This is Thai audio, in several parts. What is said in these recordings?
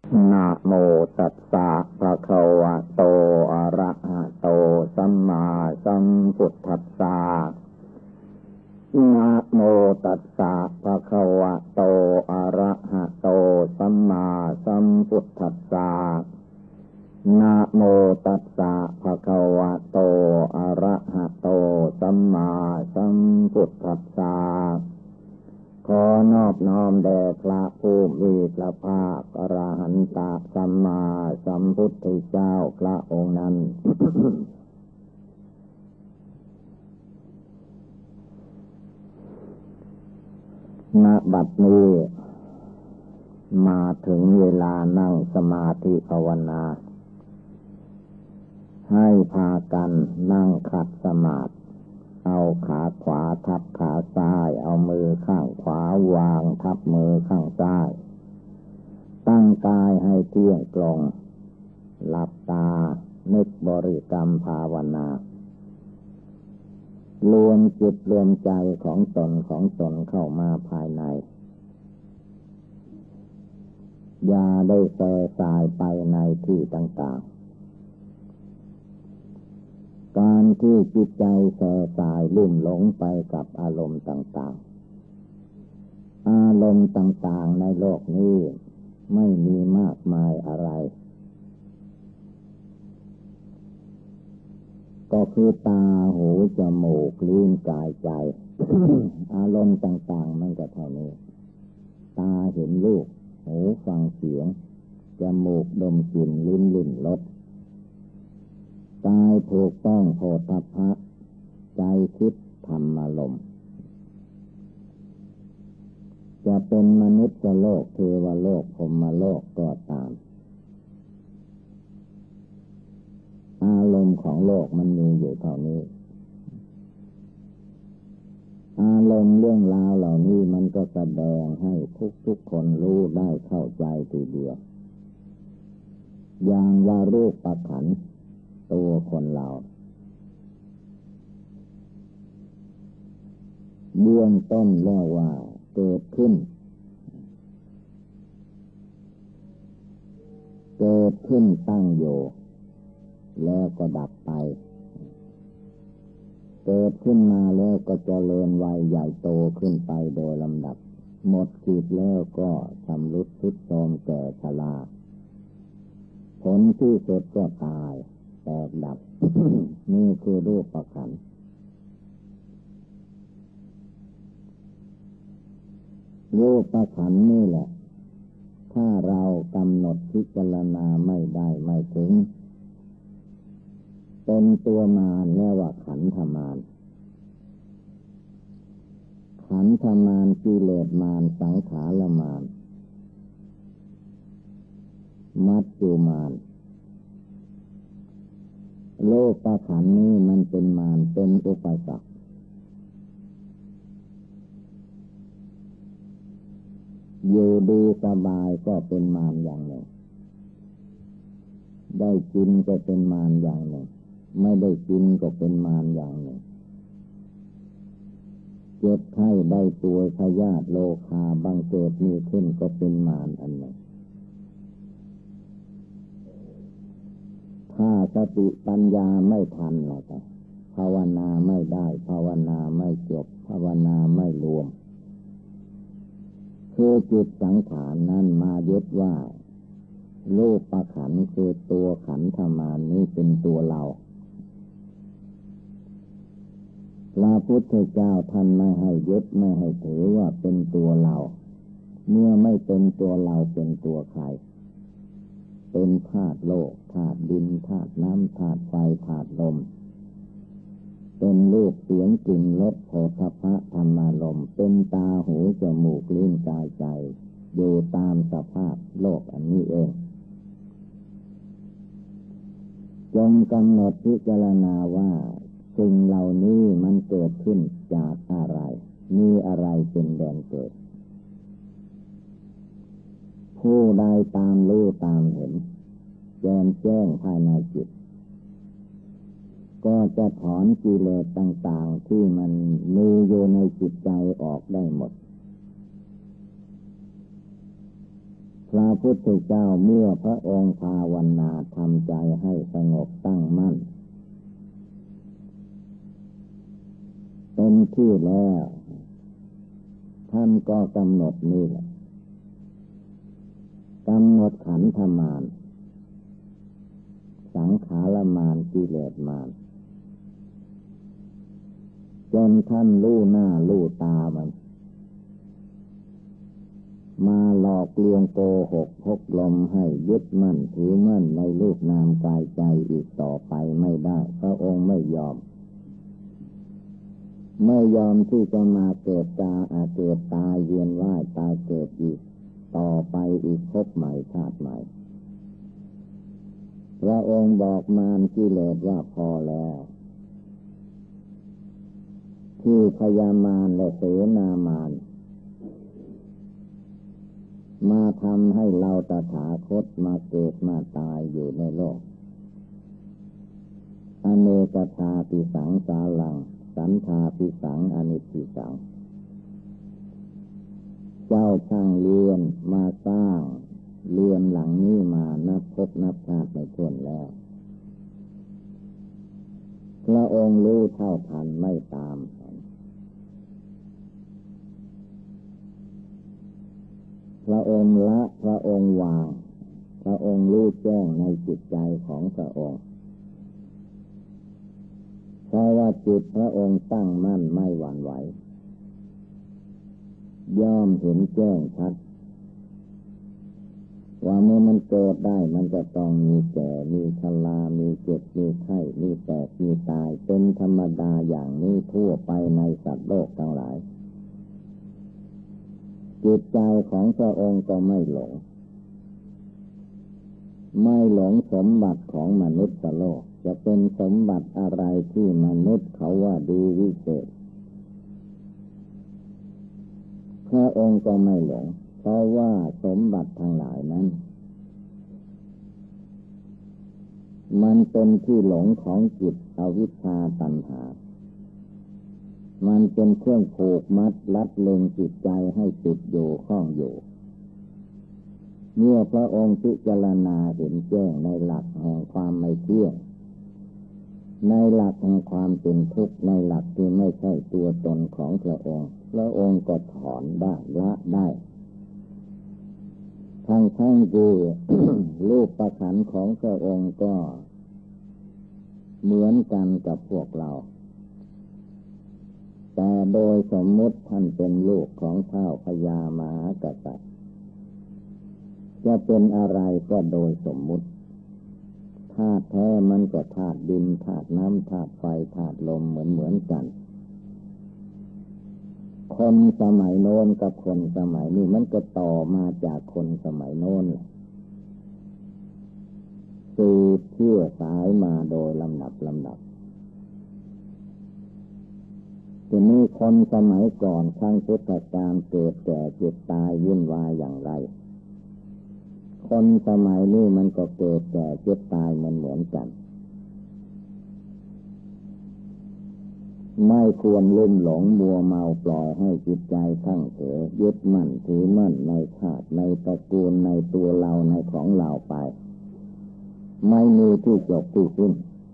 นะโมตัสสะภะคะวะโตอะระหะโตสัมมาสัมพุทธัสสะนะโมตัสสะภะคะวะโตอะระหะโตสัมมาสัมพุทธัสสะนะโมตัสสะภะคะวะโตอะระหะโตสัมมาสัมพุทธัสสะขอนอบน้อมแด่พระผู้มีพระภาคอรหันตสัมมาสัมพุทธเจ้าพระองค์นั้น ณ บัดนี้มาถึงเวลานั่งสมาธิภาวนาให้พากันนั่งขัดสมาธิเอาขาขวาทับขาซ้ายเอามือข้างขวาวางทับมือข้างซ้ายตั้งกายให้เที่ยงตรงหลับตานึกบริกรรมภาวนารวมจิตรวมใจของตนเข้ามาภายในอย่าได้แส่สายไปในที่ต่างๆการที่จิตใจแส่สายลุ่มหลงไปกับอารมณ์ต่างๆอารมณ์ต่างๆในโลกนี้ไม่มีมากมายอะไรก็คือตาหูจมูกลิ้นกายใจ อารมณ์ต่างๆมันก็เท่านี้ตาเห็นรูปหูฟังเสียงจมูกดมกลิ่นลิ้นลิ้มรสกายถูกต้องโผฏฐัพพะใจคิดธรรมารมณ์จะเป็นมนุษย์โลกเทวโลกพรหมโลกก็ตามอารมณ์ของโลกมันมีอยู่เท่านี้อารมณ์เรื่องราวเหล่านี้มันก็แสดงให้ทุกคนรู้ได้เข้าใจทีเดียวอย่างว่ารูปขันธ์ตัวคนเราเบื้องต้นแล้วว่าเกิดขึ้นตั้งอยู่แล้วก็ดับไปเกิดขึ้นมาแล้วก็เจริญวัยใหญ่โตขึ้นไปโดยลำดับหมดขีดแล้วก็ชำรุดทรุดโทรมแก่ชราผลที่สุดก็ตายแตกดับ นี่คือรูปขันธ์รูปขันธ์นี่แหละถ้าเรากำหนดพิจารณาไม่ได้ไม่ถึงเป็นตัวมารเรียกว่าขันธมารขันธมารกิเลสมารสังขารมารมัจจุมารโลกขันธ์นี้มันเป็นมารเป็นอุปสรรคอยู่ดีสบายก็เป็นมารอย่างหนึ่งได้กินก็เป็นมารอย่างหนึ่งไม่ได้กินก็เป็นมารอย่างหนึ่งเจ็บไข้ได้ป่วยพยาธิโรคาบังเกิดมีขึ้นก็เป็นมารอันหนึ่งถ้าสติปัญญาไม่ทันแล้วก็ภาวนาไม่ได้ภาวนาไม่จบภาวนาไม่รวมคือจิตสังขารนั้นมายึดว่ารูปขันธ์คือตัวขันธมารนี้เป็นตัวเราพระพุทธเจ้าท่านไม่ให้ยึดไม่ให้ถือว่าเป็นตัวเราเมื่อไม่เป็นตัวเราเป็นตัวใครเป็นธาตุโลกธาตุดินธาตุน้ำธาตุไฟธาตุลมเป็นรูปเสียงกลิ่นรสโผฏฐัพพะธรรมารมณ์เป็นตาหูจมูกลิ้นกายใจอยู่ตามสภาพโลกอันนี้เองจงกำหนดพิจารณาว่าสิ่งเหล่านี้มันเกิดขึ้นจากอะไรมีอะไรเป็นแดนเกิดผู้ใดตามรู้ตามเห็นแจ่มแจ้งภายในจิตก็จะถอนกิเลสต่างๆที่มันมีอยู่ในจิตใจออกได้หมดพระพุทธเจ้าเมื่อพระองค์ภาวนาทำใจให้สงบตั้งมั่นเต็มที่แล้วท่านก็กำหนดนี่แหละกำหนดขันธมารสังขารมารกิเลสมารจนท่านรู้หน้ารู้ตามันมาหลอกลวงโกหกพกลมให้ยึดมั่นถือมั่นในรูปนามกายใจอีกต่อไปไม่ได้พระองค์ไม่ยอมที่จะมาเกิดเกิดตายเวียนว่ายตายเกิดอีกต่อไปอีกภพใหม่ชาติใหม่พระองค์บอกมารกิเลสว่าพอแล้วที่พยามารและเสนามารมาทำให้เราตถาคตมาเกิดมาตายอยู่ในโลกอเนกชาติสังสารังสันธาปิสังอนิจจิสังเจ้าช่างเรือนมาสร้างเรือนหลังนี้มานับพบนับชาติไม่ถ้วนแล้วพระองค์รู้เท่าทันไม่ตามพระองค์ละพระองค์วางพระองค์รู้แจ้งในจิตใจของพระองค์เพราะว่าจิตพระองค์ตั้งมั่นไม่หวั่นไหวย่อมเห็นแจ้งชัดว่าเมื่อมันเกิดได้มันจะต้องมีแก่มีชรามีเจ็บมีไข้มีแตกมีตายเป็นธรรมดาอย่างนี้ทั่วไปในสัตว์โลกทั้งหลายจิตใจของพระองค์ก็ไม่หลงสมบัติของมนุษย์โลกจะเป็นสมบัติอะไรที่มนุษย์เขาว่าดีวิเศษพระองค์ก็ไม่หลงเพราะว่าสมบัติทั้งหลายนั้นมันเป็นที่หลงของจิตอวิชชาตัณหามันเป็นเครื่องผูกมัดลัดลึงจิตใจให้ติดอยู่ข้องอยู่เมื่อพระองค์พิจารณาเห็นแจ้งในหลักแห่งความไม่เที่ยงในหลักแห่งความเป็นทุกข์ในหลักที่ไม่ใช่ตัวตนของพระองค์ก็ถอนได้ละได้ทั้งคือ รูปประขันของพระองค์ก็เหมือนกันกับพวกเราแต่โดยสมมุติท่านเป็นลูกของท้าวพญามหากษัตริย์จะเป็นอะไรก็โดยสมมุติธาตุแท้มันก็ธาตุดินธาตุน้ำธาตุไฟธาตุลมเหมือนกันคนสมัยโน้นกับคนสมัยนี้มันก็ต่อมาจากคนสมัยโน้นสืบเชื่อสายมาโดยลำดับทีนี้คนสมัยก่อนครั้งพุทธกาลเกิดแก่เจ็บตายวุ่นวายอย่างไรคนสมัยนี้มันก็เกิดแก่เจ็บตายเหมือนกันไม่ควรลุ่มหลงมัวเมาปล่อยให้จิตใจทั้งเถอยึดมั่นถือมั่นในชาติในตระกูลในตัวเราในของเราไปไม่มีที่จบที่สิ้น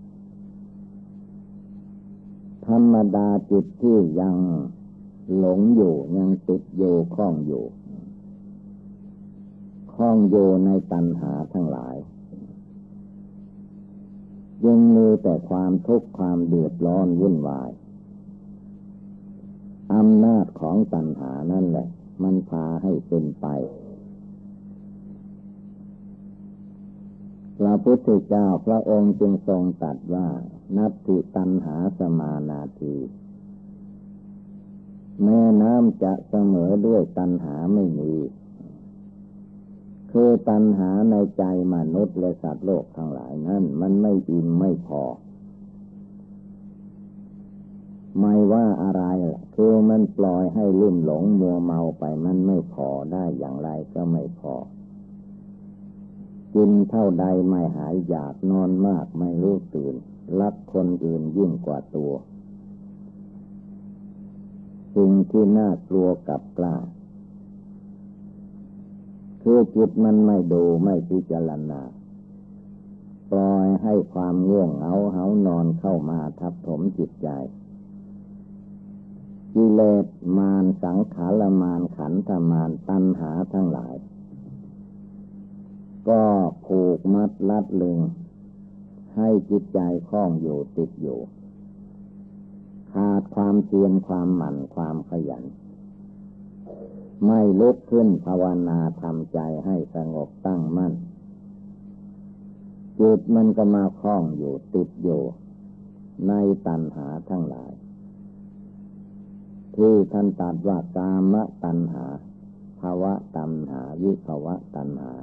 ธรรมดาจิตที่ยังหลงอยู่ยังติดอยู่ข้องอยู่ในตัณหาทั้งหลายยังมีแต่ความทุกข์ความเดือดร้อนวุ่นวายอำนาจของตัณหานั่นแหละมันพาให้เป็นไปพระพุทธเจ้าพระองค์จึงทรงตรัสว่านัตถิตัณหาสมานาทีแม่น้ำจะเสมอด้วยตัณหาไม่มีคือตัณหาในใจมนุษย์และสัตว์โลกทั้งหลายนั้นมันไม่อิ่มไม่พอไม่ว่าอะไรคือมันปล่อยให้ลุ่มหลงมัวเมาไปมันไม่พอได้อย่างไรก็ไม่พอกินเท่าใดไม่หายอยากนอนมากไม่รู้ตื่นรักคนอื่นยิ่งกว่าตัวสิ่งที่น่ากลัวกับกล้าคคือจิตมันไม่ดูไม่พิจารณาปล่อยให้ความง่วงเหงาหานอนเข้ามาทับถมจิตใจกิเลสมารสังขารมารขันธมารตัณหาทั้งหลายก็ผูกมัดลัดลึงให้จิตใจคล้องอยู่ติดอยู่ขาดความเพียรความหมั่นความขยันไม่ลุกขึ้นภาวนาทำใจให้สงบตั้งมั่นจิตมันก็มาคล้องอยู่ติดอยู่ในตัณหาทั้งหลายที่ท่านตรัสว่ากามตัณหาภวตัณหาวิภวตัณหา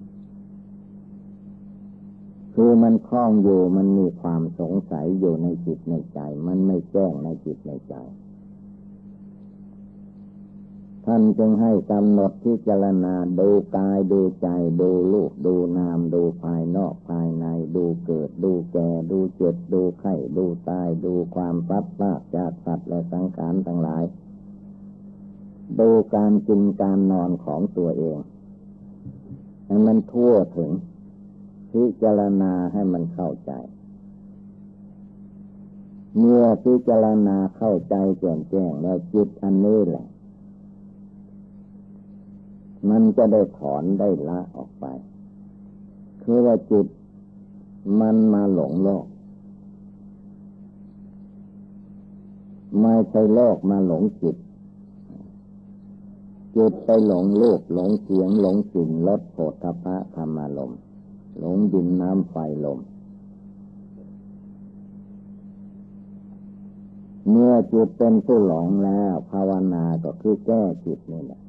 คือมันคล้องอยู่มันมีความสงสัยอยู่ในจิตในใจมันไม่แจ้งในจิตในใจท่านจึงให้กำหนดพิจารณาดูกายดูใจดูรูปดูนามดูภายนอกภายในดูเกิดดูแก่ดูเจ็บดูไข้ดูตายดูความพลัดพรากจากสัตว์และสังขารทั้งหลายดูการกินการนอนของตัวเองให้มันทั่วถึงพิจารณาให้มันเข้าใจเมื่อพิจารณาเข้าใจแจ่มแจ้งแล้วจิตอันนี้แหละมันจะได้ถอนได้ละออกไปคือว่าจิตมันมาหลงโลกไม่ใช่โลกมาหลงจิตจิตไปหลงรูปหลงเสียงหลงกลิ่นรสโผฏฐัพพะธรรมารมณ์หลงดินน้ำไฟลมเมื่อจิตเป็นผู้หลงแล้วภาวนาก็คือแก้จิตนี่แหละ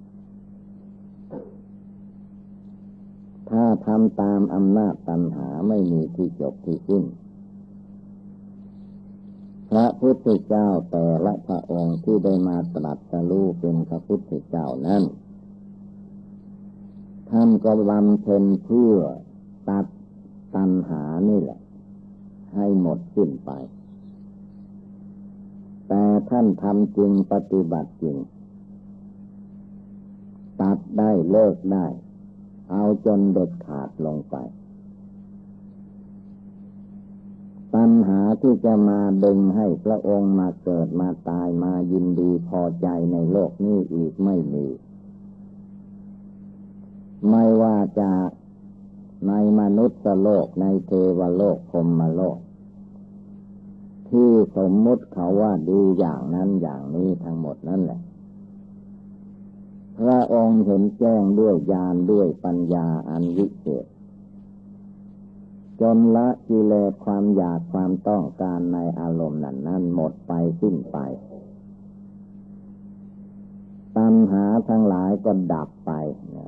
ถ้าทำตามอำนาจตัณหาไม่มีที่จบที่สิ้นพระพุทธเจ้าแต่ละพระองค์ที่ได้มาตรัสรู้เป็นพระพุทธเจ้านั้นท่านก็บำเพ็ญเพื่อตัดตัณหานี่แหละให้หมดสิ้นไปแต่ท่านทำจริงปฏิบัติจริงตัดได้เลิกได้เอาจนเด็ดขาดลงไปตัณหาที่จะมาดึงให้พระองค์มาเกิดมาตายมายินดีพอใจในโลกนี้อีกไม่มีไม่ว่าจะในมนุษย์โลกในเทวโลกพรหมโลกที่สมมุติเขาว่าดีอย่างนั้นอย่างนี้ทั้งหมดนั่นแหละพระองค์เห็นแจ้งด้วยญาณด้วยปัญญาอันวิเศษจนละกิเลสความอยากความต้องการในอารมณ์นั้นหมดไปสิ้นไปตัณหาทั้งหลายก็ดับไป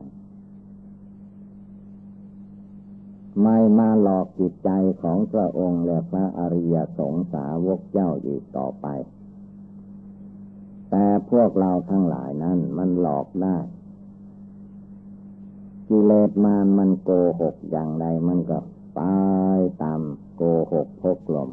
ไม่มาหลอกจิตใจของพระองค์และพระอริยสงสาวกเจ้าอีกต่อไปแต่พวกเราทั้งหลายนั้นมันหลอกได้กิเลสมันโกหกอย่างใดมันก็ไปตามโกหกพกลม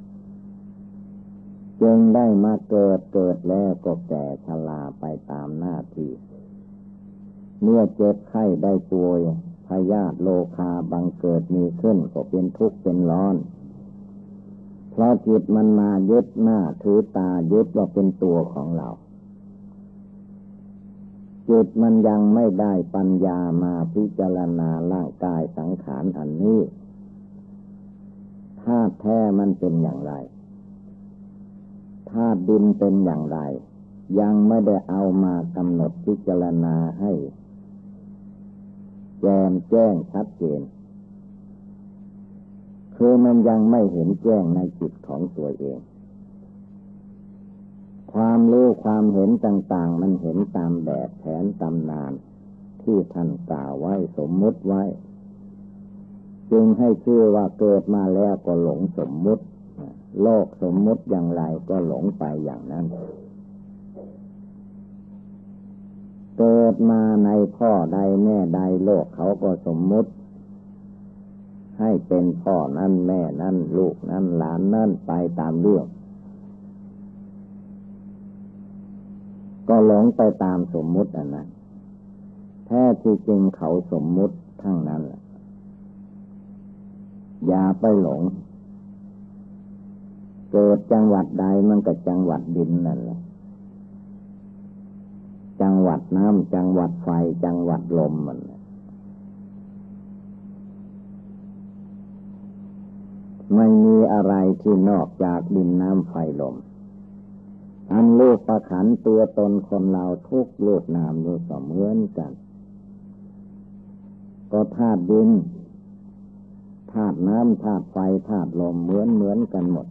จึงได้มาเกิดแล้วก็แก่ชราไปตามหน้าที่เมื่อเจ็บไข้ได้ป่วยพยาธิโรคาบังเกิดมีขึ้นก็เป็นทุกข์เป็นร้อนเพราะจิตมันมายึดหน้าถือตายึดว่าเป็นตัวของเราจิตมันยังไม่ได้ปัญญามาพิจารณาร่างกายสังขารอันนี้ธาตุแท้มันเป็นอย่างไรธาตุดินเป็นอย่างไรยังไม่ได้เอามากำหนดพิจารณาให้แจ่มแจ้งชัดเจนคือมันยังไม่เห็นแจ้งในจิตของตัวเองความรู้ความเห็นต่างๆมันเห็นตามแบบแผนตำนานที่ท่านกล่าวไว้สมมุติไว้จึงให้ชื่อว่าเกิดมาแล้วก็หลงสมมุติโลกสมมุติอย่างไรก็หลงไปอย่างนั้นเกิดมาในพ่อใดแม่ใดโลกเขาก็สมมุติให้เป็นพ่อนั่นแม่นั่นลูกนั่นหลานนั่นไปตามเรื่องก็หลงไปตามสมมุติอันนั้นแท้ที่จริงเขาสมมุติทั้งนั้นแหละอย่าไปหลงเกิดจังหวัดใดมันก็จังหวัดดินนั่นแหละจังหวัดน้ำจังหวัดไฟจังหวัดลมมันไม่มีอะไรที่นอกจากดินน้ำไฟลมอันรูปประขันตัวตนคนเราทุกรูปนามอยู่เสมือนกันก็ธาตุดินธาตุน้ำธาตุไฟธาตุลมเหมือนกันหมด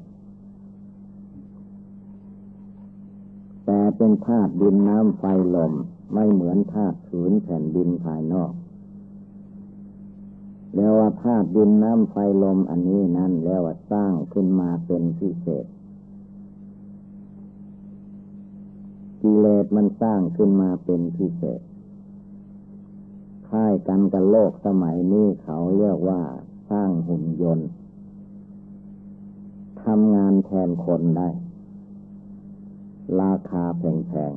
แต่เป็นธาตุดินน้ำไฟลมไม่เหมือนธาตุผืนแผ่นดินภายนอกแล้วว่าธาตุดินน้ำไฟลมอันนี้นั่นแล้วว่าสร้างขึ้นมาเป็นพิเศษกิเลสมันสร้างขึ้นมาเป็นพิเศษคล้ายกันกับโลกสมัยนี้เขาเรียกว่าสร้างหุ่นยนต์ทำงานแทนคนได้ราคาแพง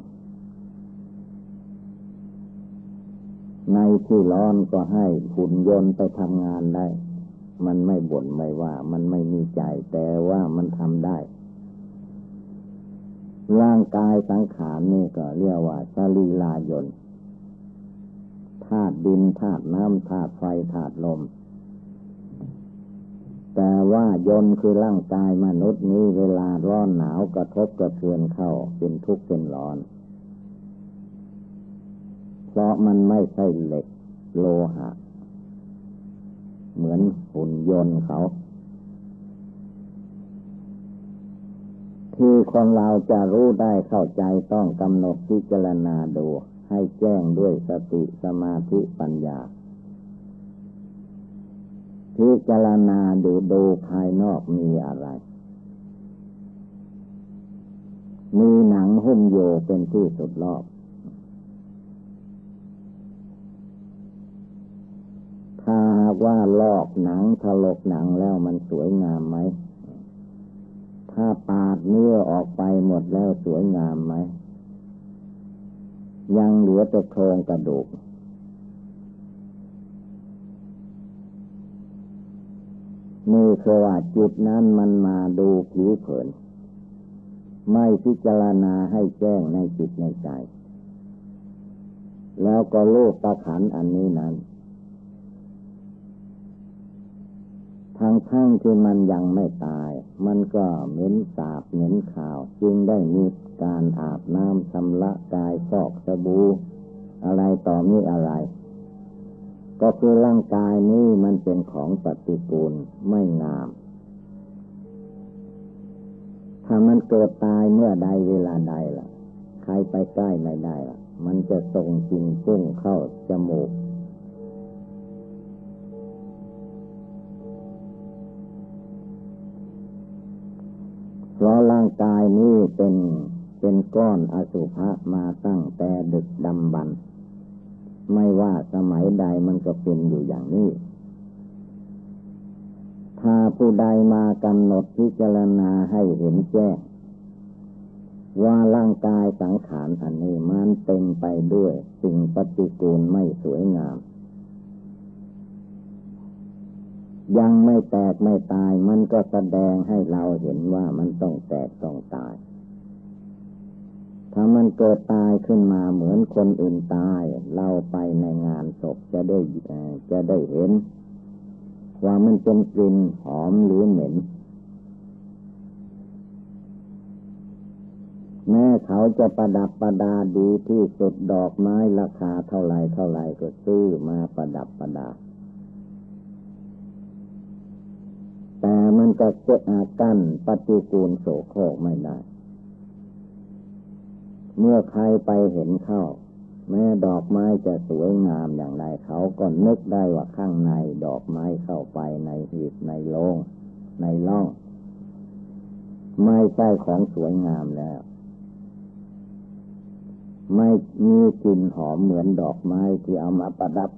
ๆในที่ร้อนก็ให้หุ่นยนต์ไปทำงานได้มันไม่บ่นไม่ว่ามันไม่มีใจแต่ว่ามันทำได้ร่างกายสังขารนี่ก็เรียกว่าสรีรายนต์ธาตุดินธาตุน้ำธาตุไฟธาตุลมแต่ว่ายนต์คือร่างกายมนุษย์นี้เวลาร้อนหนาวกระทบกระเทือนเข้าเป็นทุกข์เป็นร้อนเพราะมันไม่ใช่เหล็กโลหะเหมือนหุ่นยนต์เขาที่คนเราจะรู้ได้เข้าใจต้องกำหนดพิจารณาดูให้แจ้งด้วยสติสมาธิปัญญาพิจารณาดูภายนอกมีอะไรมีหนังหุ้มโยเป็นที่สุดรอบถ้าหากว่าลอกหนังถลกหนังแล้วมันสวยงามไหมถ้าปาดเนื้อออกไปหมดแล้วสวยงามไหมยังเหลือแต่โครงกระดูกนี่คือว่าจิตนั้นมันมาดูผิวเผินไม่พิจารณาให้แจ้งในจิตในใจแล้วก็รูปประขันอันนี้นั้นทั้งที่มันยังไม่ตายมันก็เหม็นสาบเหม็นขาวจึงได้มีการอาบน้ำชำระกายฟอกสบู่อะไรต่อมีอะไรก็คือร่างกายนี้มันเป็นของปฏิกูลไม่งามถ้ามันเกิดตายเมื่อใดเวลาใดล่ะใครไปใกล้ไม่ได้ล่ะมันจะส่งกลิ่นฟุ้งเข้าจมูกเพราะร่างกายนี้เป็นก้อนอสุภะมาตั้งแต่ดึกดำบรรพ์ไม่ว่าสมัยใดมันก็เป็นอยู่อย่างนี้ถ้าผู้ใดมากำหนดพิจารณาให้เห็นแจ้งว่าร่างกายสังขารอันนี้มันเต็มไปด้วยสิ่งปฏิกูลไม่สวยงามยังไม่แตกไม่ตายมันก็แสดงให้เราเห็นว่ามันต้องแตกต้องตายถ้ามันเกิดตายขึ้นมาเหมือนคนอื่นตายเราไปในงานศพจะได้เห็นว่ามันเป็นกลิ่นหอมหรือเหม็นแม้เขาจะประดับประดาดีที่สุดดอกไม้ราคาเท่าไรก็ซื้อมาประดับประดาแต่มันก็เกิดกั้นปฏิกูลโสโครกไม่ได้เมื่อใครไปเห็นเข้าแม้ดอกไม้จะสวยงามอย่างไรเขาก็นึกได้ว่าข้างในดอกไม้เข้าไปในหีบในโลงในร่องไม่ใช่ของสวยงามแล้วไม่มีกลิ่นหอมเหมือนดอกไม้ที่เอามาประดับ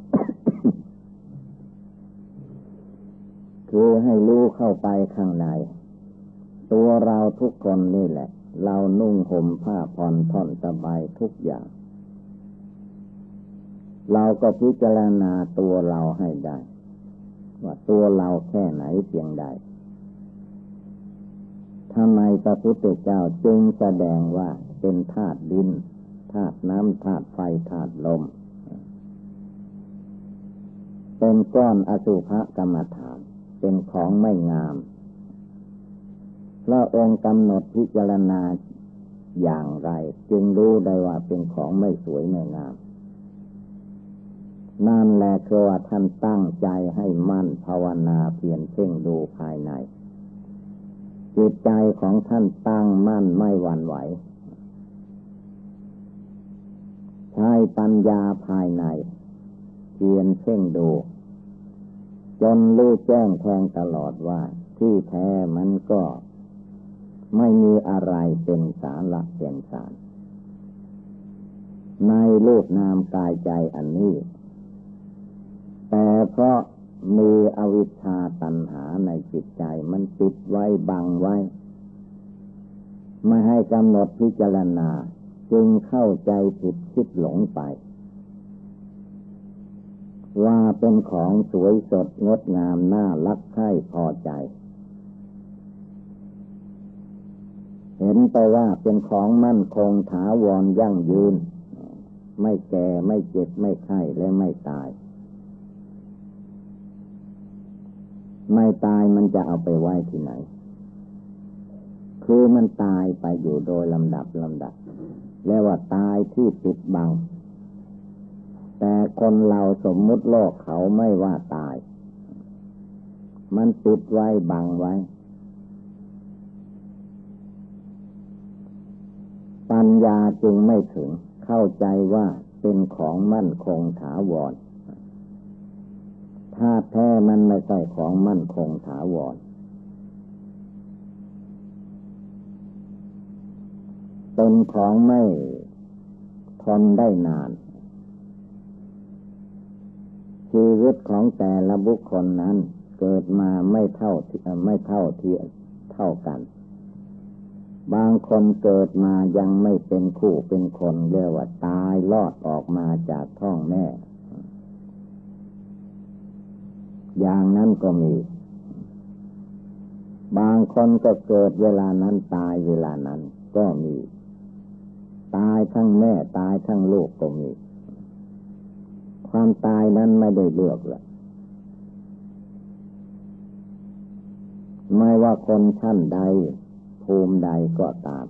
คือให้รู้เข้าไปข้างในตัวเราทุกคนนี่แหละเรานุ่งห่มผ้าผ่อนท่อนสบายทุกอย่างเราก็พิจารณาตัวเราให้ได้ว่าตัวเราแค่ไหนเพียงใดทำไมพระพุทธเจ้าจึงแสดงว่าเป็นธาตุดินธาตุน้ำธาตุไฟธาตุลมเป็นก้อนอสุภกรรมฐานเป็นของไม่งามพระองค์กำหนดพิจารณาอย่างไรจึงรู้ได้ว่าเป็นของไม่สวยไม่งามนั่นแหละคือว่าท่านตั้งใจให้มั่นภาวนาเพียรเพ่งดูภายในจิตใจของท่านตั้งมั่นไม่หวั่นไหวใช้ปัญญาภายในเพียรเพ่งดูจนรู้แจ้งแทงตลอดว่าที่แท้มันก็ไม่มีอะไรเป็นสาระเป็นสารในรูปนามกายใจอันนี้แต่เพราะมีอวิชชาตัณหาในจิตใจมันปิดไว้บังไว้ไม่ให้กำหนดพิจารณาจึงเข้าใจผิดคิดหลงไปว่าเป็นของสวยสดงดงามน่ารักใคร่พอใจเห็นไปว่าเป็นของมั่นคงถาวรยั่งยืนไม่แก่ไม่เจ็บไม่ไข้และไม่ตายไม่ตายมันจะเอาไปไว้ที่ไหนคือมันตายไปอยู่โดยลำดับเรียกว่าตายที่ปิดบังแต่คนเราสมมุติโลกเขาไม่ว่าตายมันปิดไว้บังไว้ปัญญาจึงไม่ถึงเข้าใจว่าเป็นของมั่นคงถาวรธาตุแท้มันไม่ใช่ของมั่นคงถาวรเป็นของไม่ทนได้นานชีวิตของแต่ละบุคคลนั้นเกิดมาไม่เท่ากันบางคนเกิดมายังไม่เป็นคู่เป็นคนเรียกว่าตายรอดออกมาจากท้องแม่อย่างนั้นก็มีบางคนก็เกิดเวลานั้นตายเวลานั้นก็มีตายทั้งแม่ตายทั้งลูกก็มีความตายนั้นไม่ได้เลือกเลยไม่ว่าคนชั้นใดภูมิใดก็ตาม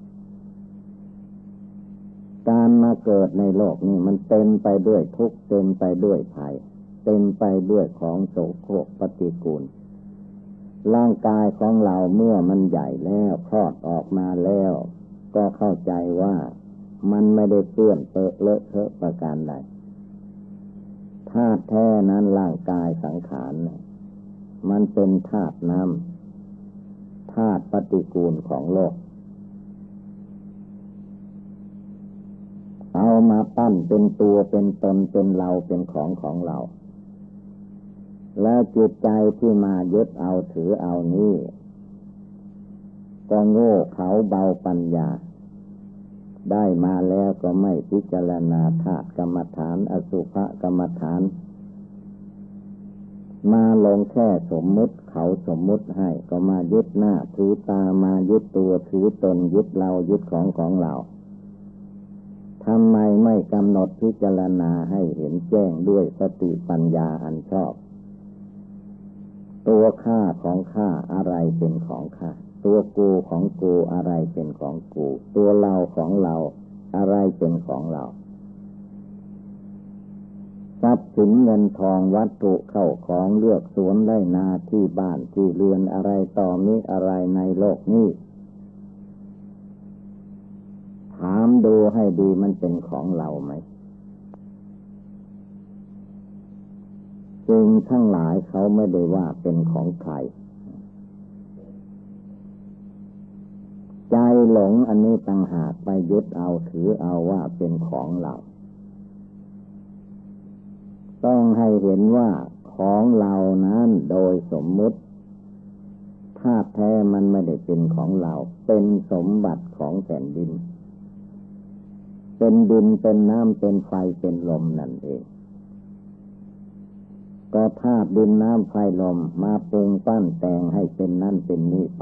การมาเกิดในโลกนี้มันเต็มไปด้วยทุกข์เต็มไปด้วยภัยเต็มไปด้วยของโสโครกปฏิกูลร่างกายของเราเมื่อมันใหญ่แล้วคลอดออกมาแล้วก็เข้าใจว่ามันไม่ได้เปื้อนเปรอะเลอะเทอะประการใดธาตุแท้นั้นร่างกายสังขารมันเป็นธาตุน้ำธาตุปฏิกูลของโลกเอามาปั้นเป็นตัวเป็นตนเป็นเราเป็นของเราแล้วจิตใจที่มายึดเอาถือเอานี้ก็โง่เขาเบาปัญญาได้มาแล้วก็ไม่พิจารณาธาตุกรรมฐานอสุภกรรมฐานมาลงแค่สมมุติเขาสมมุติให้ก็มายึดหน้าถือตามายึดตัวถือตนยึดเรายึดของเราทำไมไม่กำหนดพิจารณาให้เห็นแจ้งด้วยสติปัญญาอันชอบตัวข้าของข้าอะไรเป็นของข้าตัวกูของกูอะไรเป็นของกูตัวเราของเราอะไรเป็นของเราทรัพย์สินเงินทองวัตถุเข้าของเลือกสวนไร่นาที่บ้านที่เรือนอะไรต่อมีอะไรในโลกนี้ถามดูให้ดีมันเป็นของเราไหมสิ่งทั้งหลายเขาไม่ได้ว่าเป็นของใครใจหลงอันนี้ต่างหากไปยึดเอาถือเอาว่าเป็นของเราต้องให้เห็นว่าของเรานั้นโดยสมมุติธาตุแท้มันไม่ได้เป็นของเราเป็นสมบัติของแผ่นดินเป็นดินเป็นน้ำเป็นไฟเป็นลมนั่นเองก็ธาตุดินน้ำไฟลมมาปรุงปั้นแต่งให้เป็นนั่นเป็นนี่ไป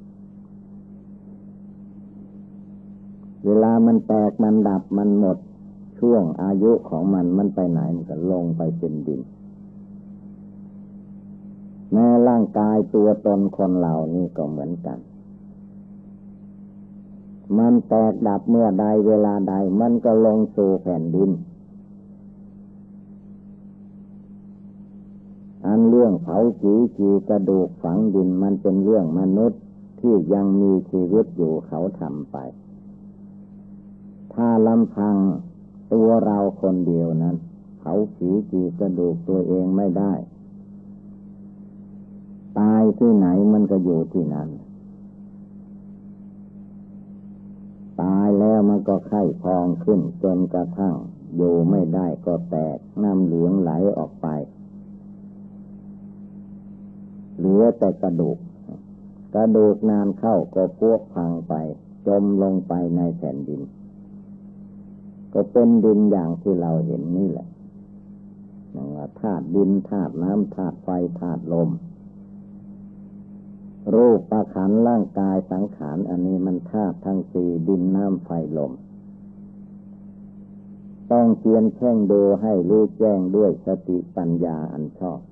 เวลามันแตกมันดับมันหมดช่วงอายุของมันไปไหนมันก็ลงไปเป็นดินแม้ร่างกายตัวตนคนเหล่านี้ก็เหมือนกันมันแตกดับเมื่อใดเวลาใดมันก็ลงสู่แผ่นดินอันเรื่องเผาผีจีกระดูกฝังดินมันเป็นเรื่องมนุษย์ที่ยังมีชีวิตอยู่เขาทำไปถ้าลำพังตัวเราคนเดียวนั้นเผาผีจีกระดูกตัวเองไม่ได้ตายที่ไหนมันก็อยู่ที่นั้นตายแล้วมันก็ไข้พองขึ้นจนกระทั่งอยู่ไม่ได้ก็แตกน้ำเหลืองไหลออกไปเหลือแต่กระดูกนานเข้าก็พวกพังไปจมลงไปในแผ่นดินก็เป็นดินอย่างที่เราเห็นนี่แหละอย่างว่าธาตุดินธาตุน้ำธาตุไฟธาตุลมรูปประขันธ์ร่างกายสังขารอันนี้มันธาตุทั้งสี่ดินน้ำไฟลมต้องเพียรแพ่งดูให้รู้แจ้งด้วยสติปัญญาอันชอบ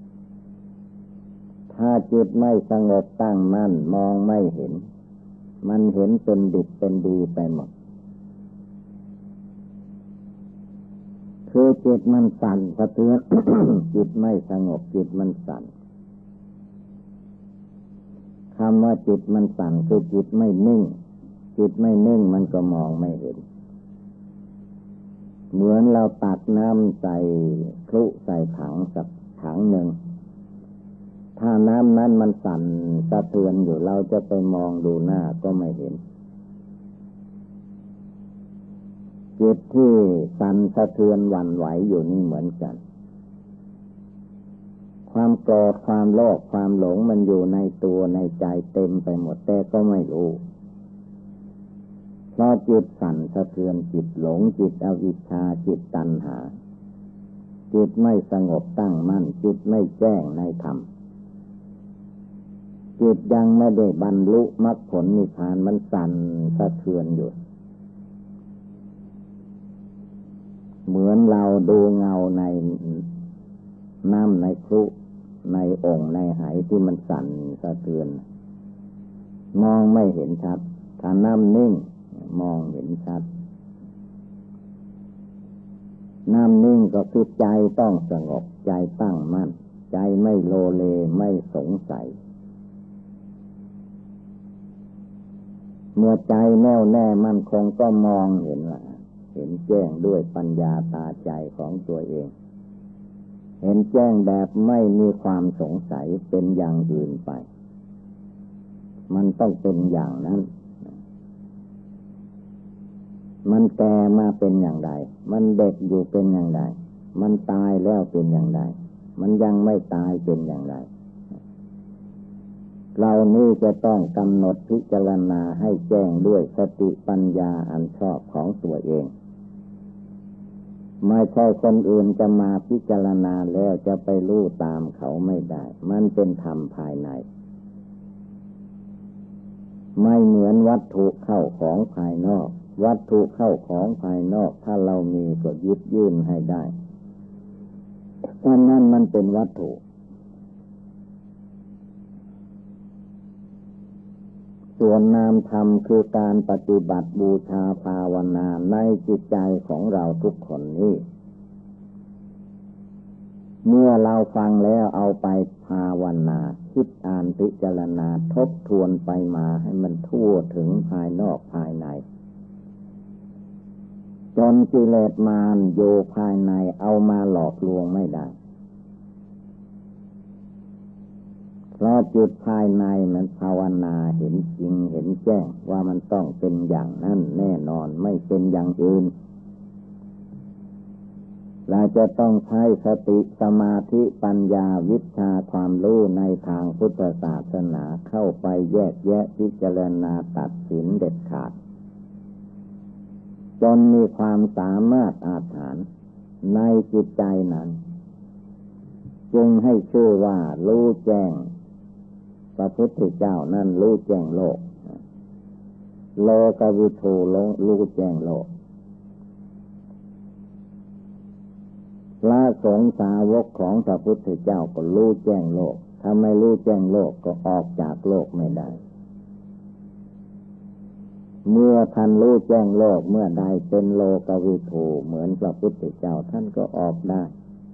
ถ้าจิตไม่สงบตั้งมั่นมองไม่เห็นมันเห็นเป็นดิบเป็นดีไปหมดคือจิตมันสั่นสะเทือน จิตไม่สงบจิตมันสั่นคำว่าจิตมันสั่นคือจิตไม่นิ่งจิตไม่นิ่งมันก็มองไม่เห็นเหมือนเราตักน้ำใส่คลุใส่ถังสักถังหนึ่งถ้าน้ำนั้นมันสั่นสะเทือนอยู่เราจะไปมองดูหน้าก็ไม่เห็นจิตที่สั่นสะเทือนหวั่นไหวอยู่นี่เหมือนกันความโกรธความโลภความหลงมันอยู่ในตัวในใจเต็มไปหมดแต่ก็ไม่รู้เพราะจิตสั่นสะเทือนจิตหลงจิตอวิชชาจิตตัณหาจิตไม่สงบตั้งมั่นจิตไม่แจ้งในธรรมจิตยังไม่ได้บรรลุมรรคผลนิพพานมันสั่นสะเทือนอยู่เหมือนเราดูเงาในน้ำในครุในโอ่งในไหที่มันสั่นสะเทือนมองไม่เห็นชัดถ้าน้ำนิ่งมองเห็นชัดน้ำนิ่งก็คือใจต้องสงบใจตั้งมั่นใจไม่โลเลไม่สงสัยเมื่อใจแน่วแน่มั่นคงก็มองเห็นละเห็นแจ้งด้วยปัญญาตาใจของตัวเองเห็นแจ้งแบบไม่มีความสงสัยเป็นอย่างอื่นไปมันต้องเป็นอย่างนั้นมันแก่มาเป็นอย่างไรมันเด็กอยู่เป็นอย่างไรมันตายแล้วเป็นอย่างไรมันยังไม่ตายเป็นอย่างไรเรานี่จะต้องกำหนดพิจารณาให้แจ้งด้วยสติปัญญาอันชอบของตัวเองไม่ใช่คนอื่นจะมาพิจารณาแล้วจะไปรู้ตามเขาไม่ได้มันเป็นธรรมภายในไม่เหมือนวัตถุเข้าของภายนอกวัตถุเข้าของภายนอกถ้าเรามีก็ยึดยื่นให้ได้อันนั้นมันเป็นวัตถุส่วนนามธรรมคือการปฏิบัติบูชาภาวนาในจิตใจของเราทุกคนนี้เมื่อเราฟังแล้วเอาไปภาวนาคิดอ่านพิจารณาทบทวนไปมาให้มันทั่วถึงภายนอกภายในจนกิเลสมารอยู่ภายในเอามาหลอกลวงไม่ได้เพราะจิตภายในมันภาวนาเห็นจริงเห็นแจ้งว่ามันต้องเป็นอย่างนั้นแน่นอนไม่เป็นอย่างอื่นเราจะต้องใช้สติสมาธิปัญญาวิชาความรู้ในทางพุทธศาสนาเข้าไปแยกแยะพิจารณาตัดสินเด็ดขาดจนมีความสามารถอาถรรพ์ในจิตใจนั้นจึงให้ชื่อว่ารู้แจ้งพระพุทธเจ้านั้นรู้แจ้งโลกโลกวิทูรู้แจ้งโลกพระสงฆ์สาวกของพระพุทธเจ้าก็รู้แจ้งโลกถ้าไม่รู้แจ้งโลกก็ออกจากโลกไม่ได้เมื่อท่านรู้แจ้งโลกเมื่อใดเป็นโลกวิทูเหมือนพระพุทธเจ้าท่านก็ออกได้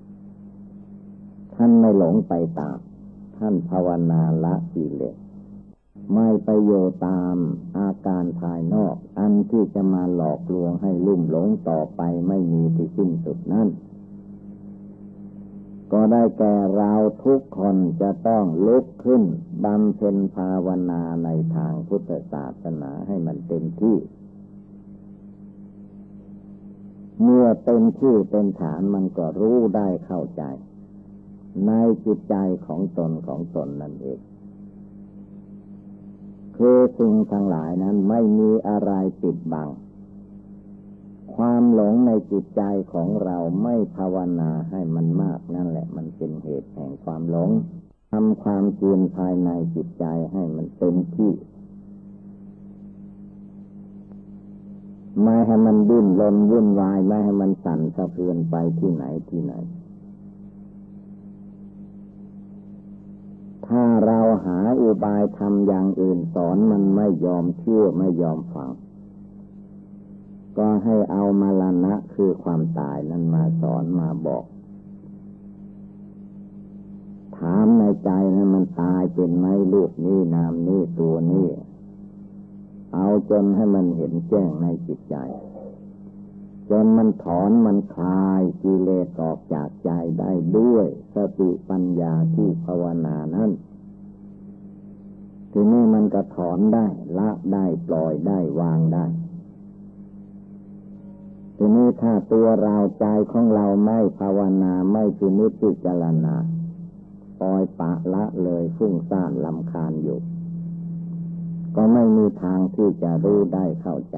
ท่านไม่หลงไปตามท่านภาวนาละกิเลสไม่ไปโยตามอาการภายนอกอันที่จะมาหลอกลวงให้ลุ่มหลงต่อไปไม่มีที่สิ้นสุดนั้นก็ได้แก่เราทุกคนจะต้องลุกขึ้นบำเพ็ญภาวนาในทางพุทธศาสนาให้มันเต็มที่เมื่อเต็มที่เป็นฐานมันก็รู้ได้เข้าใจในจิตใจของตนนั่นเองคือสิ่งทั้งหลายนั้นไม่มีอะไรปิดบังความหลงในจิตใจของเราไม่ภาวนาให้มันมากนั่นแหละมันเป็นเหตุแห่งความหลงทำความเพียรภายในจิตใจให้มันเต็มที่ไม่ให้มันดิ้นรนวุ่นวายไม่ให้มันสั่นสะเทือนไปที่ไหนถ้าเราหาอุบายทำอย่างอื่นสอนมันไม่ยอมเชื่อไม่ยอมฟังก็ให้เอามรณะคือความตายนั้นมาสอนมาบอกถามในใจนะมันตายเป็นไหมลูกนี้นามนี้ตัวนี้เอาจนให้มันเห็นแจ้งในจิตใจจนมันถอนมันคลายกิเลสออกจากใจได้ด้วยสติปัญญาที่ภาวนานั้นทีนี้มันก็ถอนได้ละได้ปล่อยได้วางได้ทีนี้ถ้าตัวเราใจของเราไม่ภาวนาไม่พินิจพิจารณาปล่อยปะละเลยฟุ้งซ่านรำคาญอยู่ก็ไม่มีทางที่จะรู้ได้เข้าใจ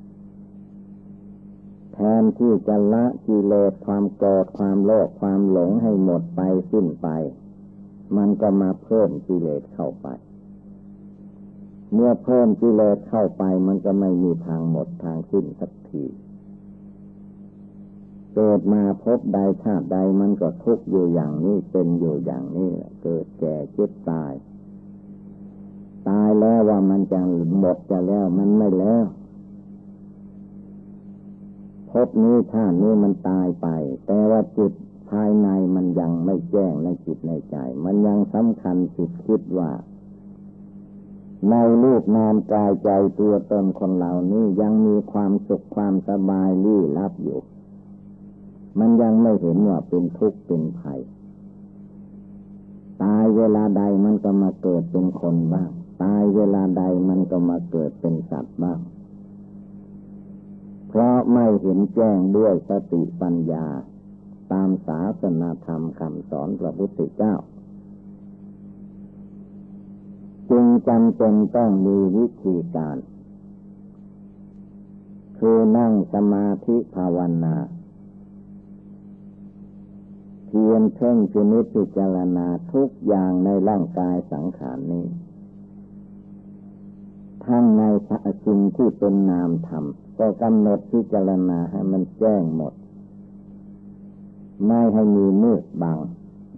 แทนที่จะละกิเลสความโกรธความโลภความหลงให้หมดไปสิ้นไปมันก็มาเพิ่มกิเลสเข้าไปเมื่อเพิ่มกิเลสเข้าไปมันก็ไม่มีทางหมดทางสิ้นสักทีเกิดมาพบใดชาติใดมันก็ทุกข์อยู่อย่างนี้เป็นอยู่อย่างนี้เกิดแก่เจ็บตายแล้วว่ามันจะหมดจะแล้วมันไม่แล้วพบนี้ชาตินี้มันตายไปแต่ว่าจิตภายในมันยังไม่แจ้งในจิตในใจมันยังสำคัญจิตคิดว่าในรูปนามกายใจตัวตนคนเหล่านี้ยังมีความสุขความสบายลี้ลับอยู่มันยังไม่เห็นว่าเป็นทุกข์เป็นภัยตายเวลาใดมันก็มาเกิดเป็นคนบ้างตายเวลาใดมันก็มาเกิดเป็นสัตว์บ้างเพราะไม่เห็นแจ้งด้วยสติปัญญาตามศาสนาธรรมคำสอนพระพุทธเจ้าจึงจำเป็นต้องมีวิธีการคือนั่งสมาธิภาวนาเพียรเพ่งพินิจพิจารณาทุกอย่างในร่างกายสังขารนี้ทั้งในสิ่งที่เป็นนามธรรมก็กำหนดพิจารณาให้มันแจ้งหมดไม่ให้มีมืดบัง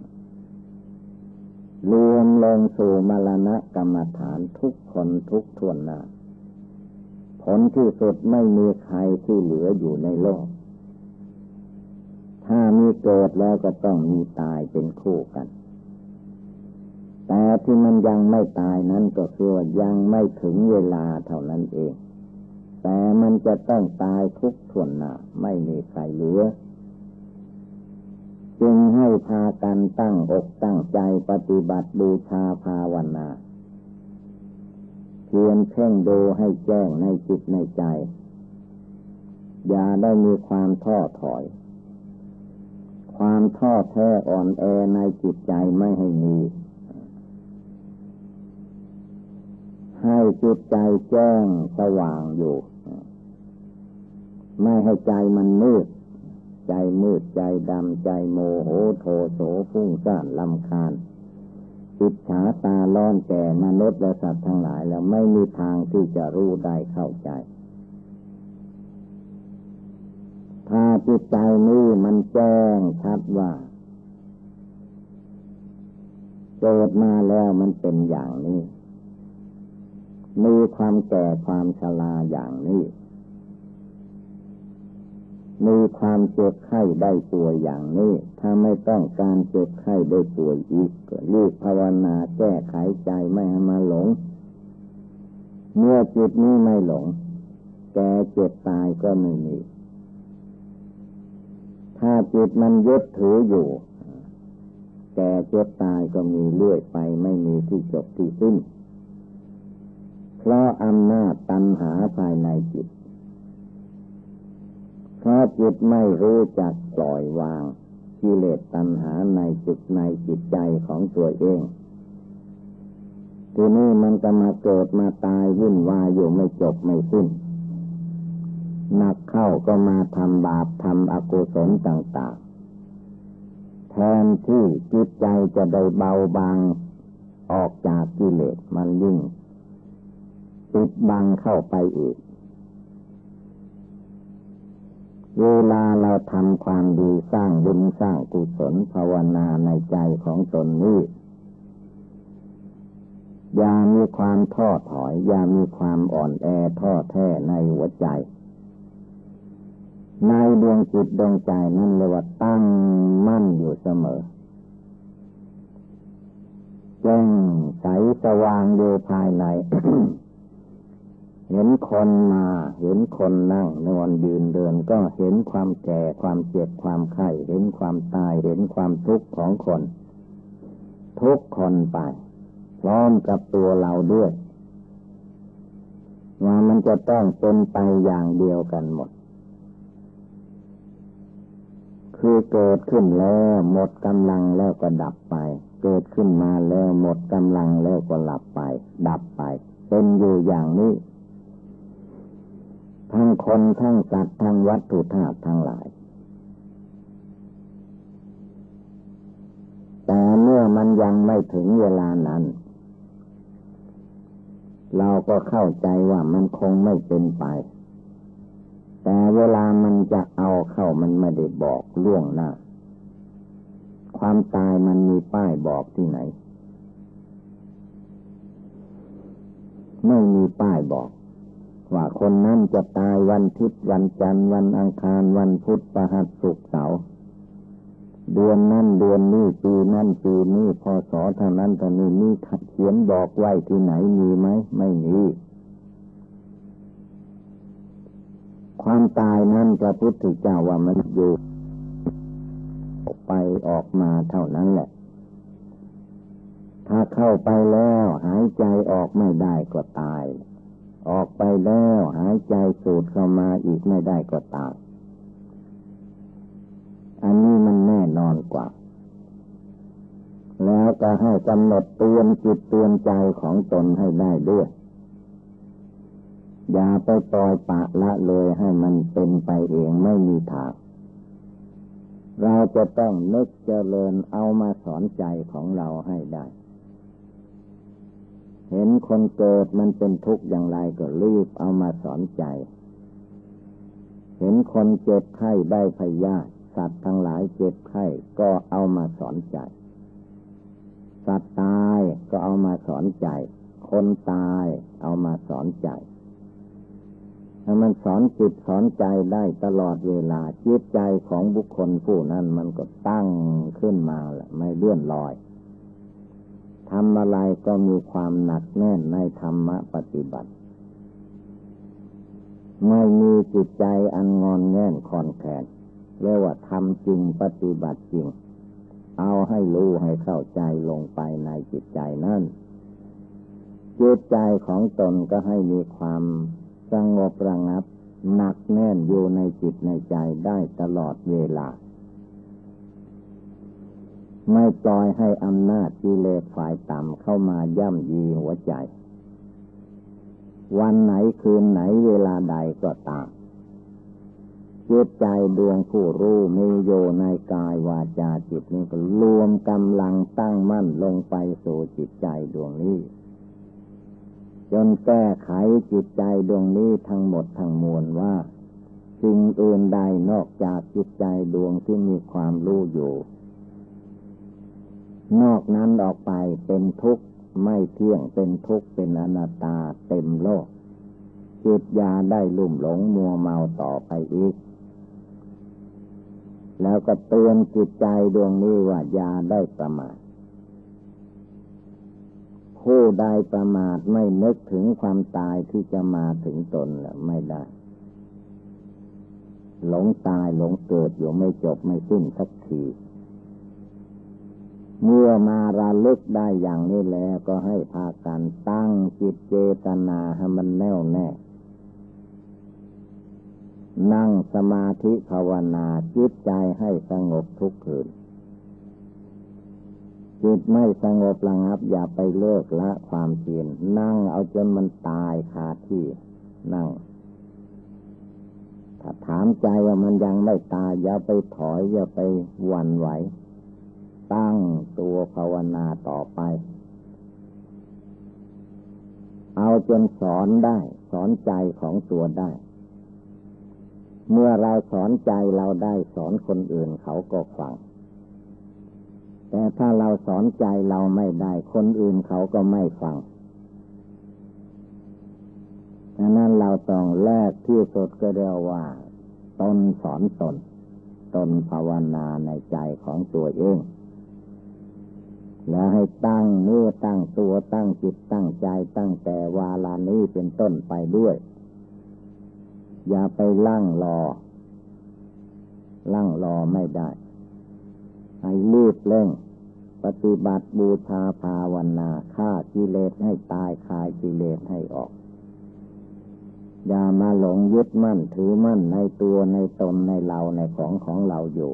รวมลงสู่มรณะกรรมฐานทุกคนทุกทวนหน้าผลที่สุดไม่มีใครที่เหลืออยู่ในโลกถ้ามีเกิดแล้วก็ต้องมีตายเป็นคู่กันแต่ที่มันยังไม่ตายนั้นก็คือยังไม่ถึงเวลาเท่านั้นเองแต่มันจะต้องตายทุกทวนหน้าไม่มีใครเหลือจึงให้พากันตั้งอกตั้งใจปฏิบัติบูชาภาวนาเพียรเพ่งดูให้แจ้งในจิตในใจอย่าได้มีความท้อถอยความท้อแท้อ่อนแอในจิตใจไม่ให้มีให้จิตใจแจ้งสว่างอยู่ไม่ให้ใจมันมืดใจมืดใจดำใจโมโหโทโสฟุ้งซ่านรำคาญอิจฉาตาร้อนแก่มนุษย์และสัตว์ทั้งหลายแล้วไม่มีทางที่จะรู้ได้เข้าใจถ้าจิตใจนี้มันแจ้งชัดว่าเกิดมาแล้วมันเป็นอย่างนี้มีความแก่ความชราอย่างนี้มีความเจ็บไข้ได้ป่วยอย่างนี้ถ้าไม่ต้องการเจ็บไข้ได้ป่วยอีกก็รีบภาวนาแก้ไขใจไม่ให้มาหลงเมื่อจิตนี้ไม่หลงแก่เจ็บตายก็ไม่มีถ้าจิตมันยึดถืออยู่แก่เจ็บตายก็มีเรื่อยไปไม่มีที่จบที่สิ้นเพราะอำนาจตัณหาภายในจิตเพราะจิตไม่รู้จักปล่อยวางกิเลสตัณหาในจิตใจของตัวเองทีนี้มันก็มาเกิดมาตายวุ่นวายอยู่ไม่จบไม่สิ้นหนักเข้าก็มาทำบาปทำอกุศลต่างๆแทนที่จิตใจจะได้เบาบางออกจากกิเลสมันยิ่งปิดบังเข้าไปอีกเวลาเราทำความดีสร้างบุญสร้างกุศลภาวนาในใจของตนนี้อย่ามีความท้อถอยอย่ามีความอ่อนแอท้อแท้ในหัวใจในดวงจิตดวงใจนั่นเรียกว่าตั้งมั่นอยู่เสมอแจ้งใสสว่างอยู่ภายใน เห็นคนมาเห็นคนนั่งนอนยืนเดินก็เห็นความแก่ความเจ็บความไข้เห็นความตายเห็นความทุกข์ของคนทุกคนไปพร้อมกับตัวเราด้วยว่ามันจะต้องเป็นไปอย่างเดียวกันหมดคือเกิดขึ้นแล้วหมดกำลังแล้วก็ดับไปเกิดขึ้นมาแล้วหมดกำลังแล้วก็หลับไปดับไปเป็นอยู่อย่างนี้ทั้งคนทั้งสัตว์ทั้งวัตถุธาตุทั้งหลายแต่เมื่อมันยังไม่ถึงเวลานั้นเราก็เข้าใจว่ามันคงไม่เป็นไปแต่เวลามันจะเอาเข้ามันไม่ได้บอกล่วงหน้าความตายมันมีป้ายบอกที่ไหนไม่มีป้ายบอกว่าคนนั้นจะตายวันอาทิตย์วันจันทร์วันอังคารวันพุธพฤหัสศุกร์เสาร์เดือนนั้นเดือนนี้ปีนั้นปีนี้พศเท่านั้นเท่านี้มีเขียนบอกไว้ที่ไหนมีไหมไม่มีความตายนั้นพระพุทธเจ้าว่ามันอยู่ออกไปออกมาเท่านั้นแหละถ้าเข้าไปแล้วหายใจออกไม่ได้ก็ตายออกไปแล้วหายใจสูดเข้ามาอีกไม่ได้ก็ตายอันนี้มันแน่นอนกว่าแล้วก็ให้กำหนดเตือนจิตเตือนใจของตนให้ได้ด้วยอย่าไปปล่อยปละละเลยให้มันเป็นไปเองไม่มีทางเราจะต้องนึกเจริญเอามาสอนใจของเราให้ได้เห็นคนเกิดมันเป็นทุกข์อย่างไรก็รีบเอามาสอนใจเห็นคนเจ็บไข้ได้พยาธิสัตว์ทั้งหลายเจ็บไข้ก็เอามาสอนใจสัตว์ตายก็เอามาสอนใจคนตายเอามาสอนใจถ้ามันสอนจิตสอนใจได้ตลอดเวลาจิตใจของบุคคลผู้นั้นมันก็ตั้งขึ้นมาแหละไม่เลื่อนลอยทำอะไรก็มีความหนักแน่นในธรรมะปฏิบัติไม่มีจิตใจอันงอนแง่นคลอนแคลนเรียกว่าทำจริงปฏิบัติจริงเอาให้รู้ให้เข้าใจลงไปในจิตใจนั้นจิตใจของตนก็ให้มีความสงบระงับหนักแน่นอยู่ในจิตในใจได้ตลอดเวลาไม่ปล่อยให้อำนาจกิเลสฝ่ายต่ำเข้ามาย่ำยีหัวใจวันไหนคืนไหนเวลาใดก็ตามจิตใจดวงผู้รู้มีอยู่ในกายวาจาจิตนี้ก็รวมกำลังตั้งมั่นลงไปสู่จิตใจดวงนี้จนแก้ไขจิตใจดวงนี้ทั้งหมดทั้งมวลว่าสิ่งอื่นใดนอกจากจิตใจดวงที่มีความรู้อยู่นอกนั้นออกไปเป็นทุกข์ไม่เที่ยงเป็นทุกข์เป็นอนัตตาเต็มโลกจิตอย่าได้ลุ่มหลงมัวเมาต่อไปอีกแล้วก็เตือนจิตใจดวงนี้ว่าอย่าได้ประมาทผู้ใดประมาทไม่นึกถึงความตายที่จะมาถึงตนแล้วไม่ได้หลงตายหลงเกิดอยู่ไม่จบไม่สิ้นสักทีเมื่อมาระลึกได้อย่างนี้แล้วก็ให้พากันตั้งจิตเจตนาให้มันแน่วแน่นั่งสมาธิภาวนาจิตใจให้สงบทุกคืนจิตไม่สงบระงับอย่าไปเลิกละความเพียรนั่งเอาจนมันตายคาที่นั่งถ้าถามใจว่ามันยังไม่ตายอย่าไปถอยอย่าไปหวั่นไหวตั้งตัวภาวนาต่อไปเอาจนสอนได้สอนใจของตัวได้เมื่อเราสอนใจเราได้สอนคนอื่นเขาก็ฟังแต่ถ้าเราสอนใจเราไม่ได้คนอื่นเขาก็ไม่ฟังดังนั้นเราต้องแรกที่สุดก็เรียกว่าตนสอนตนภาวนาในใจของตัวเองแล้วให้ตั้งเนื้อตั้งตัวตั้งจิตตั้งใจตั้งแต่วาลานี้เป็นต้นไปด้วยอย่าไปลั่งรอไม่ได้ให้รีบเร่งปฏิบัติบูชาภาวนาฆ่ากิเลสให้ตายคายกิเลสให้ออกอย่ามาหลงยึดมั่นถือมั่นในตัวในตนในเราในของเราอยู่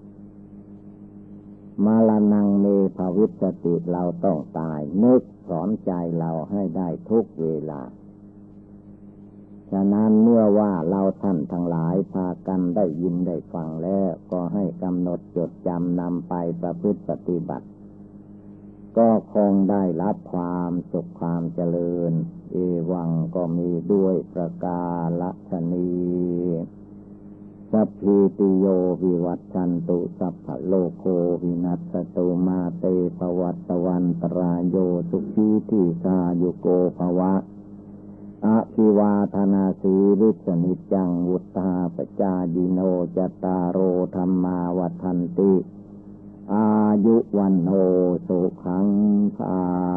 มาลานังเมภวิสติเราต้องตายนึกสอนใจเราให้ได้ทุกเวลาฉะนั้นเมื่อว่าเราท่านทั้งหลายพากันได้ยินได้ฟังแล้วก็ให้กำหนดจดจำนำไปประพฤติปฏิบัติก็คงได้รับความสุขความเจริญเอวังก็มีด้วยประกาศนีสัพพิติโยวิวัชชันตุสัพพะโลกโควินัสตุมาเตภวัตวันตรายโยสุขีทีคายุโกภวะอาภิวาทนาสีริสนิจังวุฒาปจายิโนจตารโอธรรมาวัฏันติอายุวันโนสุขังภา